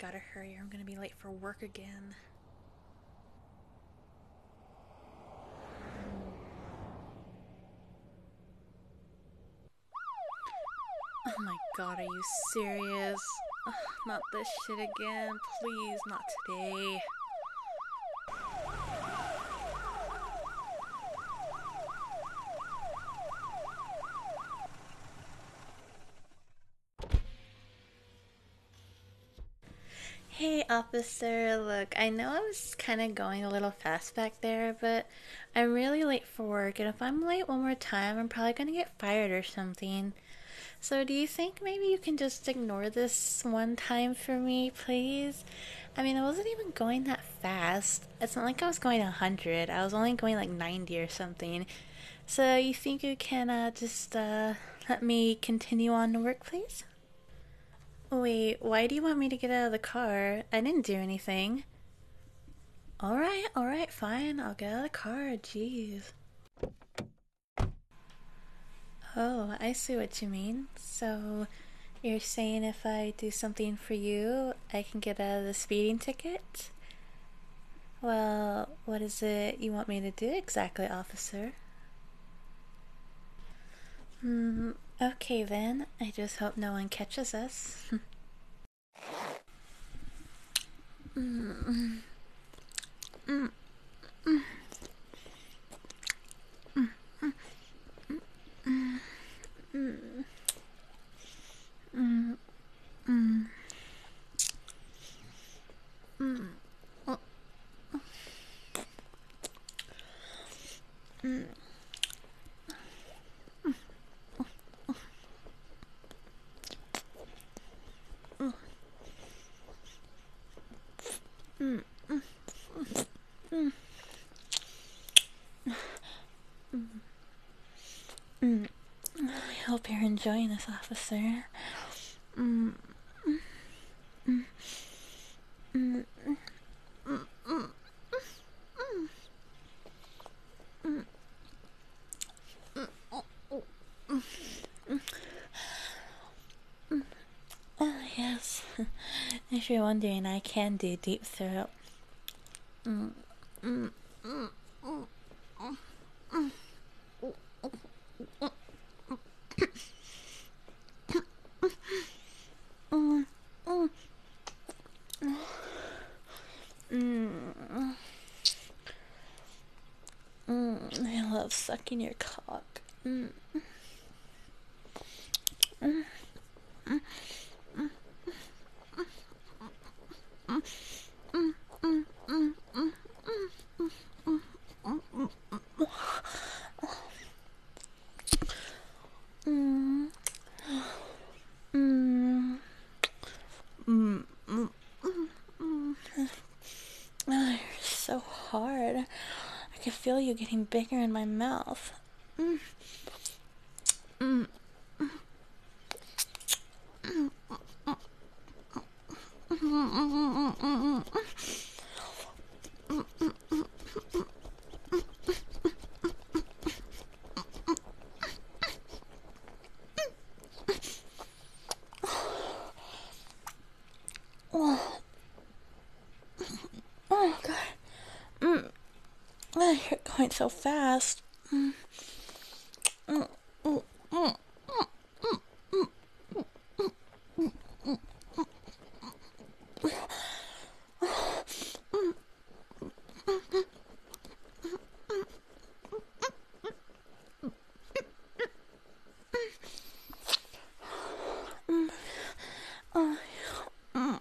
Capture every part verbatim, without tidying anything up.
gotta hurry or I'm gonna be late for work again. Oh my god, are you serious? Ugh, not this shit again. Please, not today. Hey, officer, look, I know I was kind of going a little fast back there, but I'm really late for work, and if I'm late one more time, I'm probably gonna get fired or something. So, do you think maybe you can just ignore this one time for me, please? I mean, I wasn't even going that fast. It's not like I was going a hundred, I was only going like ninety or something. So, you think you can uh, just uh, let me continue on to work, please? Wait, why do you want me to get out of the car? I didn't do anything. Alright, alright, fine. I'll get out of the car. Jeez. Oh, I see what you mean. So, you're saying if I do something for you, I can get out of the speeding ticket? Well, what is it you want me to do exactly, officer? Hmm, okay then. I just hope no one catches us. mm, mm, mm, mm, mm, mm, mm, mm, mm. Mm, mm, mm, mm. I hope you're enjoying this, officer. Mm, mm, mm, mm, mm, mm, mm, mm, mm, mm. Oh, yes. If you're wondering, I can do deep throat. Mm, mm, mm, mm, mm, mm, mm, mm. Mm, I love sucking your cock. Mm, mm, mm, mm, mm, mm, mm, mm, mm, mm, mm, mm, mm, mm, mm. Oh, you're so hard. I can feel you getting bigger in my mouth. Mm, mm, mm, mm, mm, mm. Oh, oh god. Mm. Oh, you're going so fast. Mm, mm, mm, mm, mm, mm, mm. Oh, mm,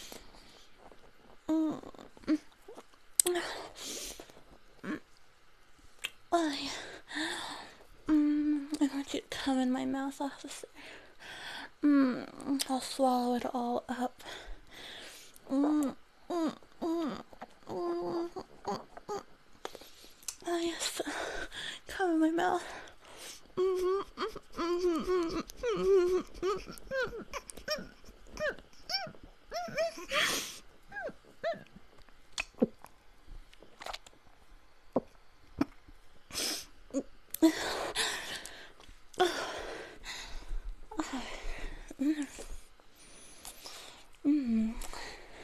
mm, mm. Oh, yeah. Mm, I want you to come in my mouth, officer. Mm, I'll swallow it all up. Mm, mm, mm, mm, mm. Oh, yes. Come in my mouth. Mm, mm, mm, mm, mm. Mm.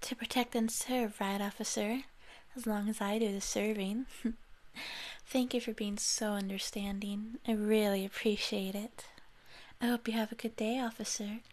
To protect and serve, right, officer? As long as I do the serving. Thank you for being so understanding. I really appreciate it. I hope you have a good day, officer.